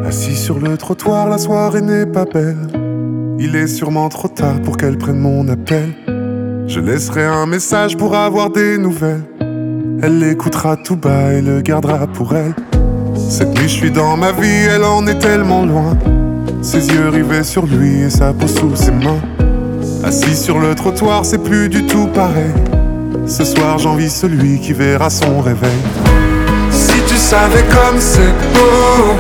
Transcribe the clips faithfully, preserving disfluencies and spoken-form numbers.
Assis sur le trottoir, la soirée n'est pas belle. Il est sûrement trop tard pour qu'elle prenne mon appel. Je laisserai un message pour avoir des nouvelles. Elle l'écoutera tout bas et le gardera pour elle. Cette nuit je suis dans ma vie, elle en est tellement loin. Ses yeux rivés sur lui et sa peau sous ses mains. Assis sur le trottoir, c'est plus du tout pareil. Ce soir j'envie celui qui verra son réveil. Si tu savais comme c'est beau,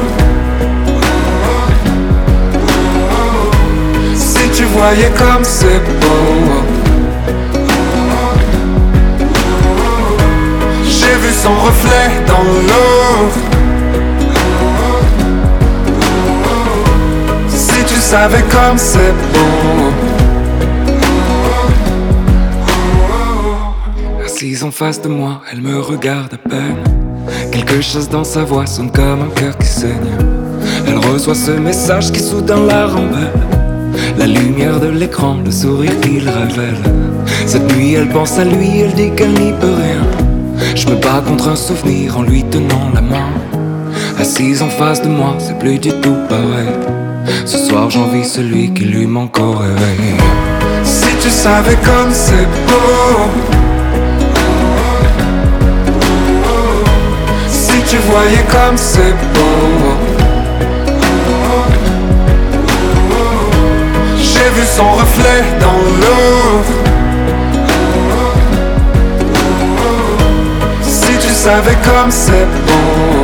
si tu voyais comme c'est beau. J'ai vu son reflet dans l'eau. Si tu savais comme c'est beau. Assise en face de moi, elle me regarde à peine. Quelque chose dans sa voix sonne comme un cœur qui saigne. Elle reçoit ce message qui soudain la rend belle. La lumière de l'écran, le sourire qu'il révèle. Cette nuit elle pense à lui, elle dit qu'elle n'y peut rien. Je me bats contre un souvenir en lui tenant la main. Assise en face de moi, c'est plus du tout pareil. Ce soir j'envie celui qui lui manque au réveil. Si tu savais comme c'est beau, si tu voyais comme c'est beau. J'ai vu son reflet dans l'eau. Si tu savais comme c'est beau.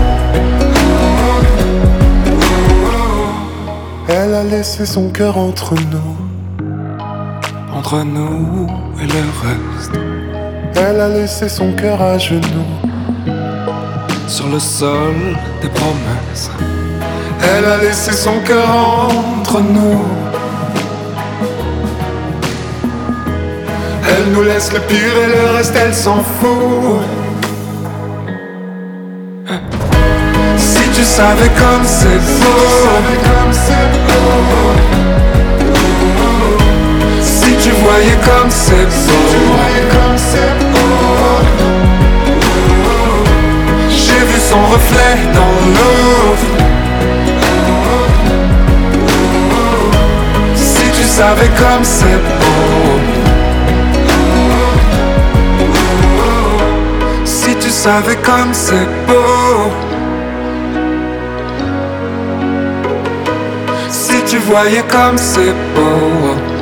Elle a laissé son cœur entre nous, Entre nous et le reste. elle a laissé son cœur à genoux, Sur le sol des promesses. elle a laissé son cœur entre nous. Elle nous laisse le pire et le reste elle s'en fout. Si tu savais comme c'est beau, si tu voyais comme c'est beau. J'ai vu son reflet dans l'eau. Si tu savais comme c'est beau. Si tu savais comme c'est beau. Si tu voyais comme c'est beau.